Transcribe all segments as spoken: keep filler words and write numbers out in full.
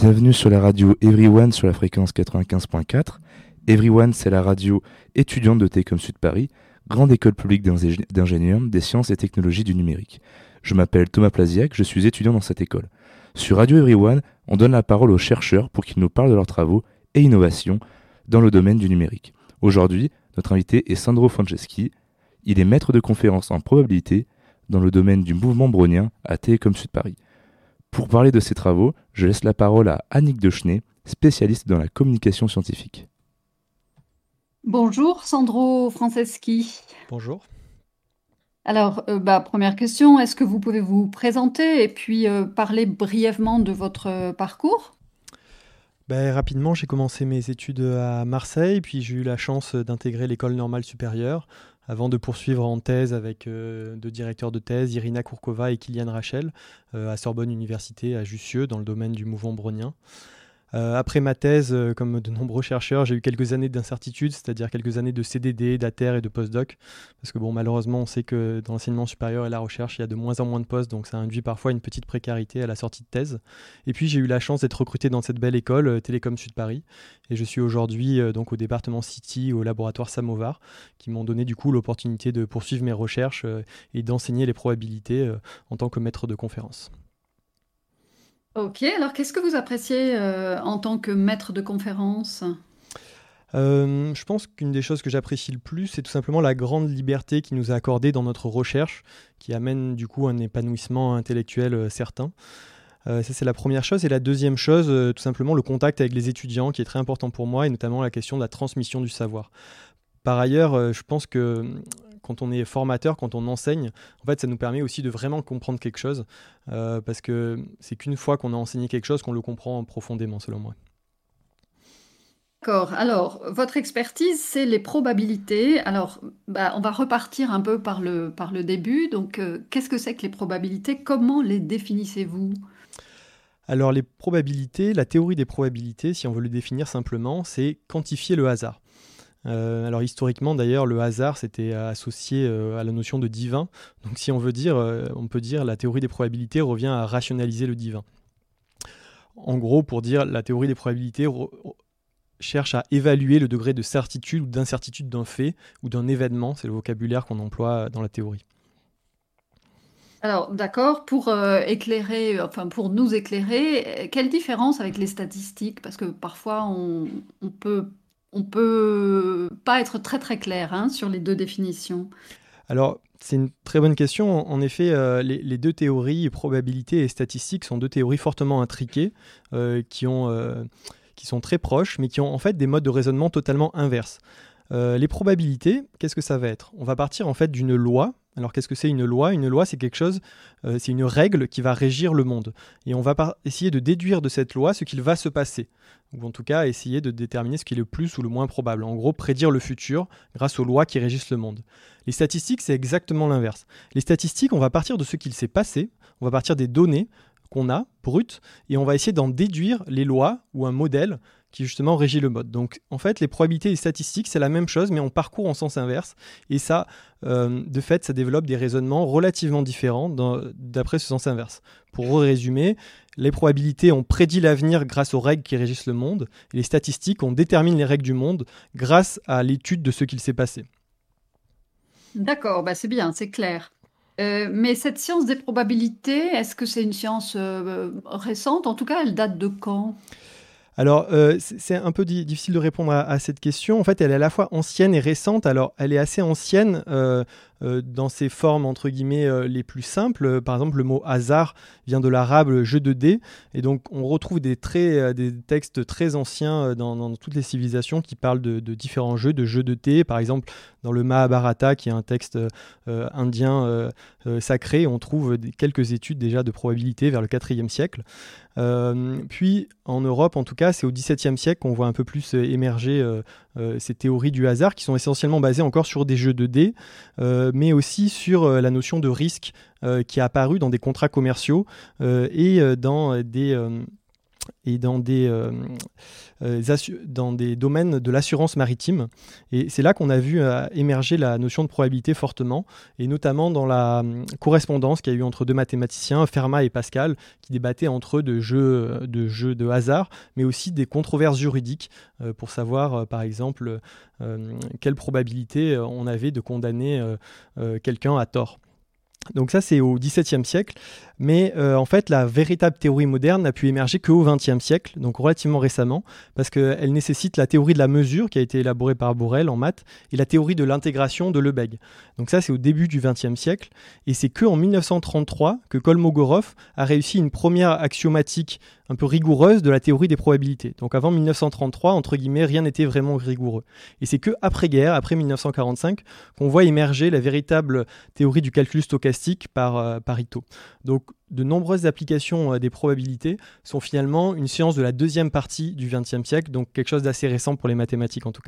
Bienvenue sur la radio Everyone sur la fréquence quatre-vingt-quinze point quatre. Everyone, c'est la radio étudiante de Télécom Sud Paris, grande école publique d'ingé- d'ingénieurs des sciences et technologies du numérique. Je m'appelle Thomas Plaziac, je suis étudiant dans cette école. Sur Radio Everyone, on donne la parole aux chercheurs pour qu'ils nous parlent de leurs travaux et innovations dans le domaine du numérique. Aujourd'hui, notre invité est Sandro Franceschi. Il est maître de conférence en probabilité dans le domaine du mouvement brownien à Télécom Sud Paris. Pour parler de ses travaux, je laisse la parole à Annick Dechenay, spécialiste dans la communication scientifique. Bonjour Sandro Franceschi. Bonjour. Alors, euh, bah, première question, est-ce que vous pouvez vous présenter et puis euh, parler brièvement de votre euh, parcours? Ben, rapidement, j'ai commencé mes études à Marseille, puis j'ai eu la chance d'intégrer l'école normale supérieure avant de poursuivre en thèse avec euh, deux directeurs de thèse, Irina Kourkova et Kylian Rachel, euh, à Sorbonne Université à Jussieu, dans le domaine du mouvement brownien. Euh, après ma thèse, euh, comme de nombreux chercheurs, j'ai eu quelques années d'incertitude, c'est-à-dire quelques années de C D D, d'A T E R et de postdoc, parce que bon, malheureusement, on sait que dans l'enseignement supérieur et la recherche, il y a de moins en moins de postes, donc ça induit parfois une petite précarité à la sortie de thèse. Et puis j'ai eu la chance d'être recruté dans cette belle école, euh, Télécom Sud Paris, et je suis aujourd'hui euh, donc au département City, au laboratoire Samovar, qui m'ont donné du coup l'opportunité de poursuivre mes recherches euh, et d'enseigner les probabilités euh, en tant que maître de conférence. Ok, alors qu'est-ce que vous appréciez euh, en tant que maître de conférence? Euh, je pense qu'une des choses que j'apprécie le plus, c'est tout simplement la grande liberté qui nous est accordée dans notre recherche, qui amène du coup un épanouissement intellectuel euh, certain. Euh, ça, c'est la première chose. Et la deuxième chose, euh, tout simplement le contact avec les étudiants, qui est très important pour moi, et notamment la question de la transmission du savoir. Par ailleurs, euh, je pense que euh, quand on est formateur, quand on enseigne, en fait, ça nous permet aussi de vraiment comprendre quelque chose, euh, parce que c'est qu'une fois qu'on a enseigné quelque chose qu'on le comprend profondément, selon moi. D'accord, alors votre expertise, c'est les probabilités. Alors, bah, on va repartir un peu par le, par le début. Donc, euh, qu'est-ce que c'est que les probabilités? Comment les définissez-vous? Alors les probabilités, la théorie des probabilités, si on veut le définir simplement, c'est quantifier le hasard. Euh, alors historiquement d'ailleurs, le hasard c'était associé euh, à la notion de divin. Donc si on veut dire, euh, on peut dire la théorie des probabilités revient à rationaliser le divin. En gros, pour dire la théorie des probabilités re- cherche à évaluer le degré de certitude ou d'incertitude d'un fait ou d'un événement, c'est le vocabulaire qu'on emploie dans la théorie. Alors, d'accord, pour euh, éclairer, enfin pour nous éclairer, euh, quelle différence avec les statistiques? Parce que parfois on, on peut, on peut pas être très très clair hein, sur les deux définitions. Alors, c'est une très bonne question. En effet, euh, les, les deux théories, probabilité et statistique, sont deux théories fortement intriquées, euh, qui, ont, euh, qui sont très proches, mais qui ont en fait des modes de raisonnement totalement inverses. Euh, les probabilités, qu'est-ce que ça va être? On va partir en fait d'une loi. Alors qu'est-ce que c'est une loi? Une loi, c'est quelque chose, euh, c'est une règle qui va régir le monde. Et on va par- essayer de déduire de cette loi ce qu'il va se passer. Ou en tout cas, essayer de déterminer ce qui est le plus ou le moins probable. En gros, prédire le futur grâce aux lois qui régissent le monde. Les statistiques, c'est exactement l'inverse. Les statistiques, on va partir de ce qu'il s'est passé, on va partir des données qu'on a, brutes, et on va essayer d'en déduire les lois ou un modèle qui justement régit le mode. Donc en fait, les probabilités et les statistiques, c'est la même chose, mais on parcourt en sens inverse. Et ça, euh, de fait, ça développe des raisonnements relativement différents dans, d'après ce sens inverse. Pour résumer, les probabilités, on prédit l'avenir grâce aux règles qui régissent le monde, et les statistiques, on détermine les règles du monde grâce à l'étude de ce qu'il s'est passé. D'accord, bah c'est bien, c'est clair. Euh, mais cette science des probabilités, est-ce que c'est une science euh, récente? En tout cas, elle date de quand? Alors, euh, c'est c'est un peu di- difficile de répondre à, à cette question. En fait, elle est à la fois ancienne et récente. Alors, elle est assez ancienne euh, euh, dans ses formes, entre guillemets, euh, les plus simples. Par exemple, le mot hasard vient de l'arabe jeu de dés. Et donc, on retrouve des, très, euh, des textes très anciens euh, dans, dans toutes les civilisations qui parlent de, de différents jeux, de jeux de thé. Par exemple, dans le Mahabharata, qui est un texte euh, indien euh, euh, sacré, on trouve des- quelques études déjà de probabilité vers le quatrième siècle. Euh, puis en Europe, en tout cas, c'est au dix-septième siècle qu'on voit un peu plus euh, émerger euh, euh, ces théories du hasard qui sont essentiellement basées encore sur des jeux de dés, euh, mais aussi sur euh, la notion de risque euh, qui est apparue dans des contrats commerciaux euh, et euh, dans euh, des, euh, et dans des, euh, euh, assu- dans des domaines de l'assurance maritime. Et c'est là qu'on a vu euh, émerger la notion de probabilité fortement, et notamment dans la euh, correspondance qu'il y a eu entre deux mathématiciens, Fermat et Pascal, qui débattaient entre eux de jeux de, jeux de hasard, mais aussi des controverses juridiques euh, pour savoir, euh, par exemple, euh, quelle probabilité on avait de condamner euh, euh, quelqu'un à tort. Donc ça, c'est au dix-septième siècle, mais euh, en fait, la véritable théorie moderne n'a pu émerger qu'au vingtième siècle, donc relativement récemment, parce qu'elle nécessite la théorie de la mesure qui a été élaborée par Borel en maths et la théorie de l'intégration de Lebesgue. Donc ça, c'est au début du vingtième siècle, et c'est qu'en mille neuf cent trente-trois que Kolmogorov a réussi une première axiomatique un peu rigoureuse de la théorie des probabilités. Donc avant mille neuf cent trente-trois, entre guillemets, rien n'était vraiment rigoureux. Et c'est que après-guerre, après mille neuf cent quarante-cinq, qu'on voit émerger la véritable théorie du calcul stochastique par, euh, par Ito. Donc de nombreuses applications euh, des probabilités sont finalement une science de la deuxième partie du vingtième siècle, donc quelque chose d'assez récent pour les mathématiques en tout cas.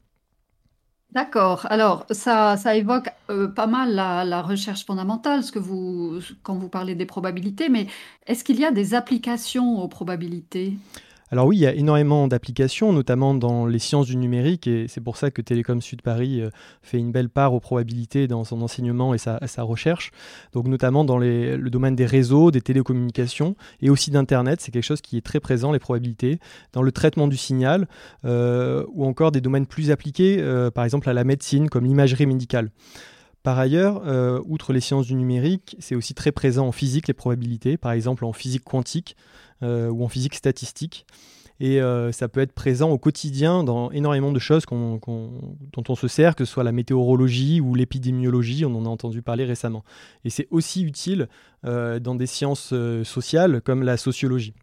D'accord. Alors, ça, ça évoque euh, pas mal la, la recherche fondamentale, ce que vous, quand vous parlez des probabilités, mais est-ce qu'il y a des applications aux probabilités? Alors oui, il y a énormément d'applications, notamment dans les sciences du numérique, et c'est pour ça que Télécom Sud Paris euh, fait une belle part aux probabilités dans son enseignement et sa, sa recherche. Donc notamment dans les, le domaine des réseaux, des télécommunications et aussi d'Internet, c'est quelque chose qui est très présent, les probabilités, dans le traitement du signal, euh, ou encore des domaines plus appliqués, euh, par exemple à la médecine, comme l'imagerie médicale. Par ailleurs, euh, outre les sciences du numérique, c'est aussi très présent en physique, les probabilités, par exemple en physique quantique euh, ou en physique statistique. Et euh, ça peut être présent au quotidien dans énormément de choses qu'on, qu'on, dont on se sert, que ce soit la météorologie ou l'épidémiologie, on en a entendu parler récemment. Et c'est aussi utile euh, dans des sciences euh, sociales comme la sociologie.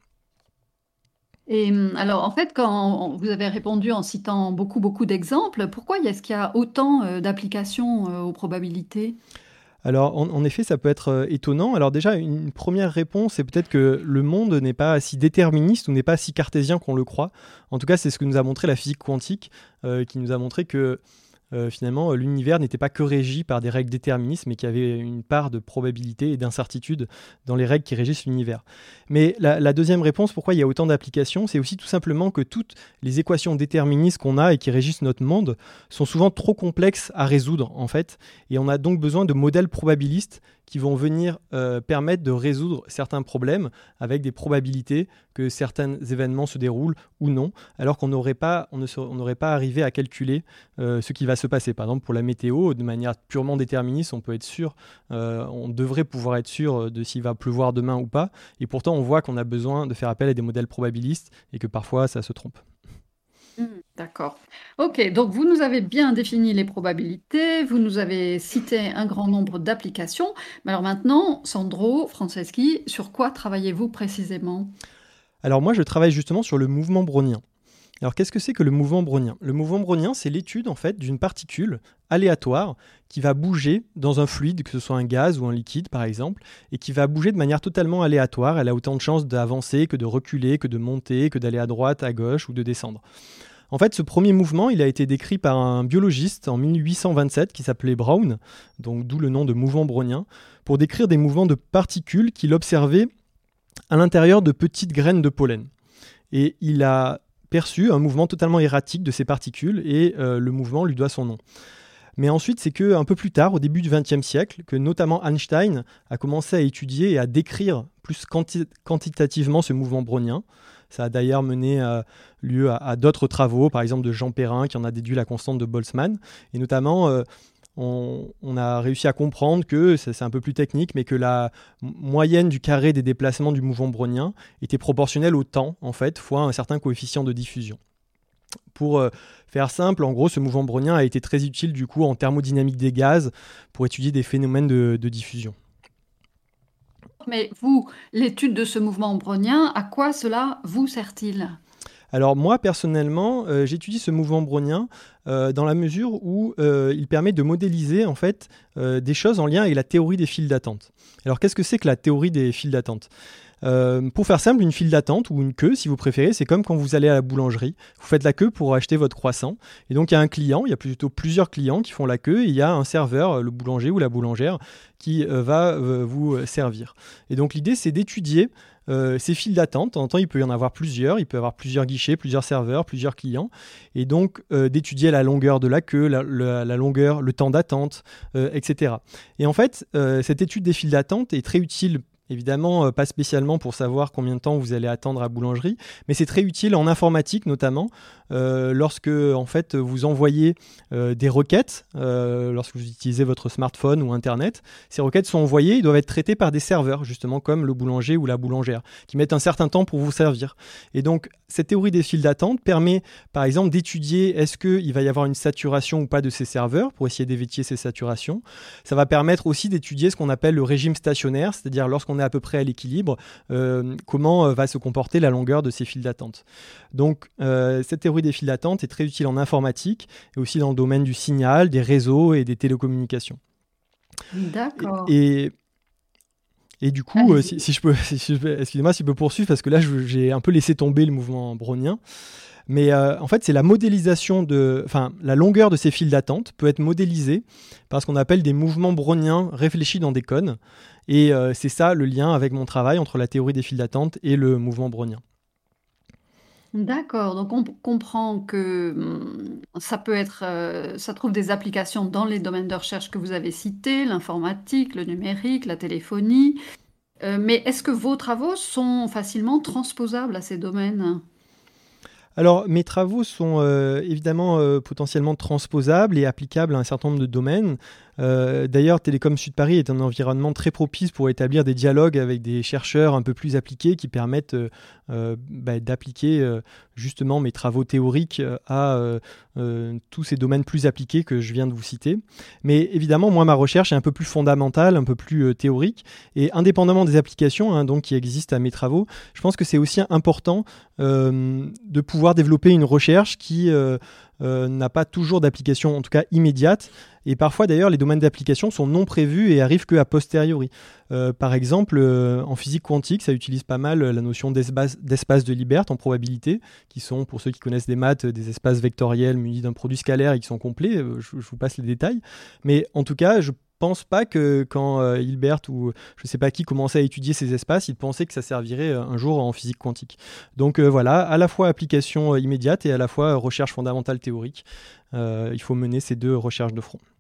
Et hum, alors, en fait, quand vous avez répondu en citant beaucoup, beaucoup d'exemples, pourquoi est-ce qu'il y a autant euh, d'applications euh, aux probabilités? Alors, en, en effet, ça peut être euh, étonnant. Alors déjà, une première réponse, c'est peut-être que le monde n'est pas si déterministe ou n'est pas si cartésien qu'on le croit. En tout cas, c'est ce que nous a montré la physique quantique, euh, qui nous a montré que euh, finalement, l'univers n'était pas que régi par des règles déterministes, mais qu'il y avait une part de probabilité et d'incertitude dans les règles qui régissent l'univers. Mais la, la deuxième réponse, pourquoi il y a autant d'applications, c'est aussi tout simplement que toutes les équations déterministes qu'on a et qui régissent notre monde sont souvent trop complexes à résoudre, en fait, et on a donc besoin de modèles probabilistes qui vont venir euh, permettre de résoudre certains problèmes avec des probabilités que certains événements se déroulent ou non, alors qu'on n'aurait pas, on ne serait, on n'aurait pas arrivé à calculer euh, ce qui va se passer. Par exemple, pour la météo, de manière purement déterministe, on peut être sûr, euh, on devrait pouvoir être sûr de s'il va pleuvoir demain ou pas, et pourtant on voit qu'on a besoin de faire appel à des modèles probabilistes et que parfois ça se trompe. Hmm, d'accord. Ok, donc vous nous avez bien défini les probabilités, vous nous avez cité un grand nombre d'applications. Mais alors maintenant, Sandro Franceschi, sur quoi travaillez-vous précisément? Alors moi, je travaille justement sur le mouvement brownien. Alors qu'est-ce que c'est que le mouvement brownien? Le mouvement brownien, c'est l'étude en fait d'une particule aléatoire qui va bouger dans un fluide, que ce soit un gaz ou un liquide par exemple, et qui va bouger de manière totalement aléatoire. Elle a autant de chances d'avancer que de reculer, que de monter, que d'aller à droite, à gauche ou de descendre. En fait, ce premier mouvement, il a été décrit par un biologiste en mille huit cent vingt-sept qui s'appelait Brown, donc d'où le nom de mouvement brownien, pour décrire des mouvements de particules qu'il observait à l'intérieur de petites graines de pollen. Et il a perçu un mouvement totalement erratique de ces particules et euh, le mouvement lui doit son nom. Mais ensuite, c'est qu'un peu plus tard, au début du vingtième siècle, que notamment Einstein a commencé à étudier et à décrire plus quanti- quantitativement ce mouvement brownien. Ça a d'ailleurs mené euh, lieu à, à d'autres travaux, par exemple de Jean Perrin, qui en a déduit la constante de Boltzmann. Et notamment, euh, on, on a réussi à comprendre que, c'est, c'est un peu plus technique, mais que la m- moyenne du carré des déplacements du mouvement brownien était proportionnelle au temps, en fait, fois un certain coefficient de diffusion. Pour euh, faire simple, en gros, ce mouvement brownien a été très utile du coup en thermodynamique des gaz pour étudier des phénomènes de, de diffusion. Mais vous, l'étude de ce mouvement brownien, à quoi cela vous sert-il? Alors moi, personnellement, euh, j'étudie ce mouvement brownien euh, dans la mesure où euh, il permet de modéliser en fait, euh, des choses en lien avec la théorie des files d'attente. Alors qu'est-ce que c'est que la théorie des files d'attente ? Euh, pour faire simple, une file d'attente ou une queue, si vous préférez, c'est comme quand vous allez à la boulangerie. Vous faites la queue pour acheter votre croissant. Et donc, il y a un client, il y a plutôt plusieurs clients qui font la queue. Et il y a un serveur, le boulanger ou la boulangère, qui euh, va euh, vous servir. Et donc, l'idée, c'est d'étudier euh, ces files d'attente. De temps en temps, il peut y en avoir plusieurs. Il peut y avoir plusieurs guichets, plusieurs serveurs, plusieurs clients. Et donc, euh, d'étudier la longueur de la queue, la, la, la longueur, le temps d'attente, euh, et cetera. Et en fait, euh, cette étude des files d'attente est très utile. Évidemment, euh, pas spécialement pour savoir combien de temps vous allez attendre à la boulangerie, mais c'est très utile en informatique notamment, euh, lorsque en fait, vous envoyez euh, des requêtes, euh, lorsque vous utilisez votre smartphone ou Internet. Ces requêtes sont envoyées, ils doivent être traitées par des serveurs, justement comme le boulanger ou la boulangère, qui mettent un certain temps pour vous servir. Et donc, cette théorie des files d'attente permet, par exemple, d'étudier est-ce qu'il va y avoir une saturation ou pas de ces serveurs, pour essayer d'éviter ces saturations. Ça va permettre aussi d'étudier ce qu'on appelle le régime stationnaire, c'est-à-dire lorsqu'on est à peu près à l'équilibre, euh, comment euh, va se comporter la longueur de ces files d'attente. Donc, euh, cette théorie des files d'attente est très utile en informatique et aussi dans le domaine du signal, des réseaux et des télécommunications. D'accord. Et, et, et du coup, euh, si, si je peux, si je peux, excusez-moi si je peux poursuivre parce que là, je, j'ai un peu laissé tomber le mouvement brownien. Mais euh, en fait, c'est la modélisation de, enfin, la longueur de ces files d'attente peut être modélisée par ce qu'on appelle des mouvements browniens réfléchis dans des cônes. Et euh, c'est ça le lien avec mon travail entre la théorie des files d'attente et le mouvement brownien. D'accord, donc on p- comprend que hum, ça peut être, euh, ça trouve des applications dans les domaines de recherche que vous avez cités, l'informatique, le numérique, la téléphonie. Euh, mais est-ce que vos travaux sont facilement transposables à ces domaines? Alors, mes travaux sont euh, évidemment euh, potentiellement transposables et applicables à un certain nombre de domaines. Euh, d'ailleurs, Télécom Sud Paris est un environnement très propice pour établir des dialogues avec des chercheurs un peu plus appliqués qui permettent euh, euh, bah, d'appliquer euh, justement mes travaux théoriques à euh, euh, tous ces domaines plus appliqués que je viens de vous citer. Mais évidemment, moi, ma recherche est un peu plus fondamentale, un peu plus euh, théorique. Et indépendamment des applications hein, donc, qui existent à mes travaux, je pense que c'est aussi important euh, de pouvoir développer une recherche qui euh, euh, n'a pas toujours d'application, en tout cas immédiate. Et parfois, d'ailleurs, les domaines d'application sont non prévus et arrivent qu'à posteriori. Euh, par exemple, euh, en physique quantique, ça utilise pas mal la notion d'espace, d'espace de Hilbert en probabilité, qui sont, pour ceux qui connaissent des maths, des espaces vectoriels munis d'un produit scalaire et qui sont complets. Euh, je, je vous passe les détails. Mais en tout cas, je pense pas que quand euh, Hilbert ou je sais pas qui commençait à étudier ces espaces, il pensait que ça servirait euh, un jour en physique quantique. Donc euh, voilà, à la fois application euh, immédiate et à la fois euh, recherche fondamentale théorique. Euh, il faut mener ces deux recherches de front.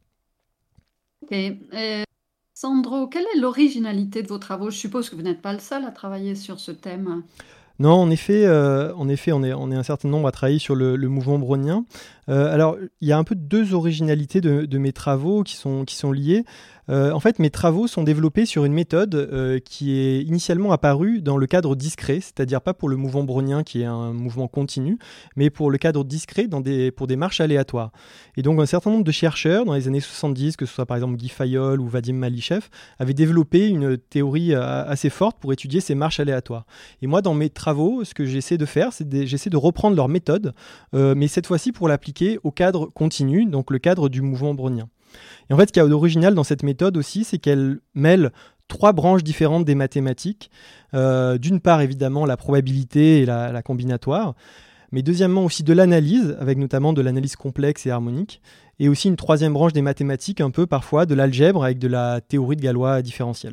Ok. Euh, Sandro, quelle est l'originalité de vos travaux? Je suppose que vous n'êtes pas le seul à travailler sur ce thème. Non, en effet, euh, en effet on, est, on est un certain nombre à travailler sur le, le mouvement brownien. Euh, alors, il y a un peu deux originalités de, de mes travaux qui sont, qui sont liées. Euh, en fait, mes travaux sont développés sur une méthode euh, qui est initialement apparue dans le cadre discret, c'est-à-dire pas pour le mouvement brownien qui est un mouvement continu, mais pour le cadre discret dans des, pour des marches aléatoires. Et donc, un certain nombre de chercheurs dans les années soixante-dix, que ce soit par exemple Guy Fayol ou Vadim Malichev, avaient développé une théorie euh, assez forte pour étudier ces marches aléatoires. Et moi, dans mes travaux, ce que j'essaie de faire, c'est de, j'essaie de reprendre leur méthode, euh, mais cette fois-ci pour l'appliquer au cadre continu, donc le cadre du mouvement brownien. Et en fait, ce qu'il y a d'original dans cette méthode aussi, c'est qu'elle mêle trois branches différentes des mathématiques. Euh, d'une part, évidemment, la probabilité et la, la combinatoire, mais deuxièmement aussi de l'analyse, avec notamment de l'analyse complexe et harmonique, et aussi une troisième branche des mathématiques, un peu parfois de l'algèbre avec de la théorie de Galois différentielle.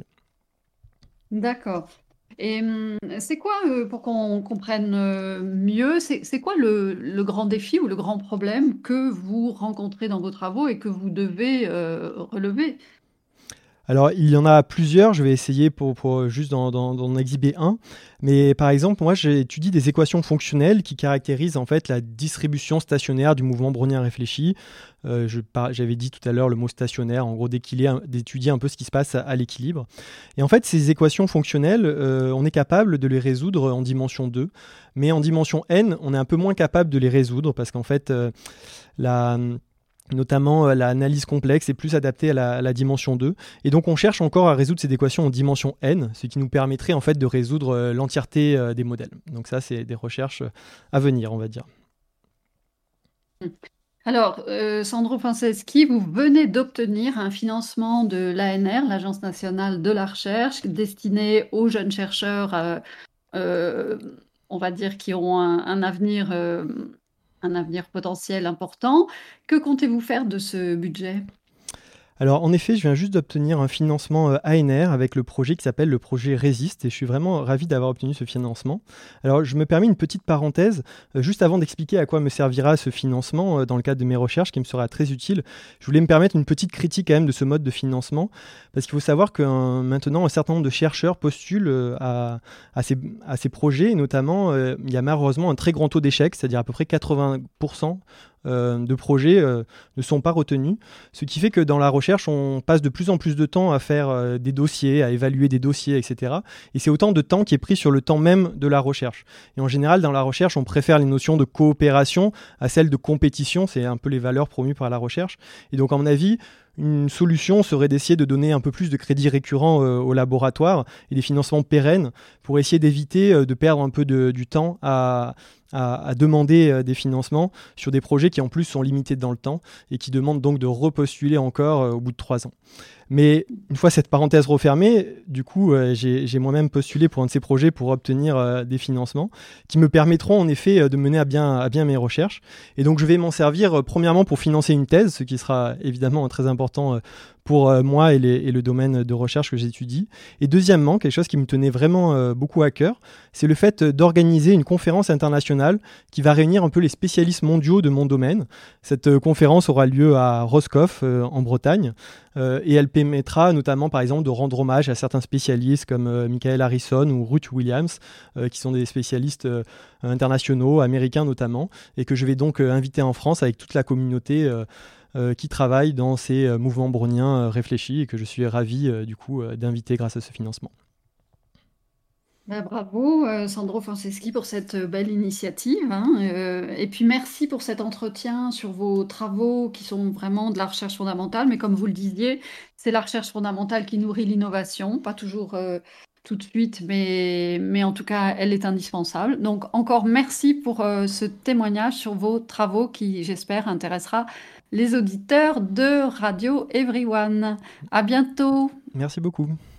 D'accord. Et hum, c'est quoi, euh, pour qu'on comprenne euh, mieux, c'est c'est quoi le, le grand défi ou le grand problème que vous rencontrez dans vos travaux et que vous devez euh, relever? Alors, il y en a plusieurs, je vais essayer pour, pour juste d'en, d'en, d'en exhiber un. Mais par exemple, moi, j'étudie des équations fonctionnelles qui caractérisent en fait la distribution stationnaire du mouvement brownien réfléchi. Euh, je par, j'avais dit tout à l'heure le mot stationnaire, en gros d'étudier un peu ce qui se passe à, à l'équilibre. Et en fait, ces équations fonctionnelles, euh, on est capable de les résoudre en dimension deux. Mais en dimension n, on est un peu moins capable de les résoudre parce qu'en fait, euh, la... notamment euh, l'analyse complexe est plus adaptée à la, à la dimension deux. Et donc on cherche encore à résoudre ces équations en dimension n, ce qui nous permettrait en fait de résoudre euh, l'entièreté euh, des modèles. Donc ça, c'est des recherches à venir, on va dire. Alors, euh, Sandro Franceschi, vous venez d'obtenir un financement de l'A N R, l'Agence nationale de la recherche, destiné aux jeunes chercheurs, euh, euh, on va dire, qui auront un, un avenir, euh, un avenir potentiel important. Que comptez-vous faire de ce budget? Alors en effet, je viens juste d'obtenir un financement euh, A N R avec le projet qui s'appelle le projet Résiste et je suis vraiment ravi d'avoir obtenu ce financement. Alors je me permets une petite parenthèse, euh, juste avant d'expliquer à quoi me servira ce financement euh, dans le cadre de mes recherches qui me sera très utile. Je voulais me permettre une petite critique quand même de ce mode de financement parce qu'il faut savoir que euh, maintenant un certain nombre de chercheurs postulent euh, à, à, ces, à ces projets et notamment euh, il y a malheureusement un très grand taux d'échec, c'est-à-dire à peu près quatre-vingts pour cent euh, de projets euh, ne sont pas retenus, ce qui fait que dans la recherche, on passe de plus en plus de temps à faire euh, des dossiers, à évaluer des dossiers, et cetera. Et c'est autant de temps qui est pris sur le temps même de la recherche. Et en général, dans la recherche, on préfère les notions de coopération à celles de compétition, c'est un peu les valeurs promues par la recherche. Et donc, à mon avis, une solution serait d'essayer de donner un peu plus de crédits récurrents euh, au laboratoire et des financements pérennes pour essayer d'éviter euh, de perdre un peu de, du temps à, à, à demander euh, des financements sur des projets qui en plus sont limités dans le temps et qui demandent donc de repostuler encore euh, au bout de trois ans. Mais une fois cette parenthèse refermée, du coup, euh, j'ai, j'ai moi-même postulé pour un de ces projets pour obtenir euh, des financements qui me permettront en effet euh, de mener à bien, à bien mes recherches. Et donc, je vais m'en servir euh, premièrement pour financer une thèse, ce qui sera évidemment très important euh, pour euh, moi et, les, et le domaine de recherche que j'étudie. Et deuxièmement, quelque chose qui me tenait vraiment euh, beaucoup à cœur, c'est le fait d'organiser une conférence internationale qui va réunir un peu les spécialistes mondiaux de mon domaine. Cette euh, conférence aura lieu à Roscoff, euh, en Bretagne, euh, et elle permettra notamment, par exemple, de rendre hommage à certains spécialistes comme euh, Michael Harrison ou Ruth Williams, euh, qui sont des spécialistes euh, internationaux, américains notamment, et que je vais donc euh, inviter en France avec toute la communauté euh, euh, qui travaille dans ces euh, mouvements browniens euh, réfléchis et que je suis ravi euh, du coup euh, d'inviter grâce à ce financement. Ben, bravo, euh, Sandro Franceschi, pour cette euh, belle initiative, hein, euh, et puis merci pour cet entretien sur vos travaux qui sont vraiment de la recherche fondamentale. Mais comme vous le disiez, c'est la recherche fondamentale qui nourrit l'innovation, pas toujours euh, tout de suite, mais, mais en tout cas, elle est indispensable. Donc encore merci pour euh, ce témoignage sur vos travaux qui, j'espère, intéressera les auditeurs de Radio Everyone. À bientôt. Merci beaucoup.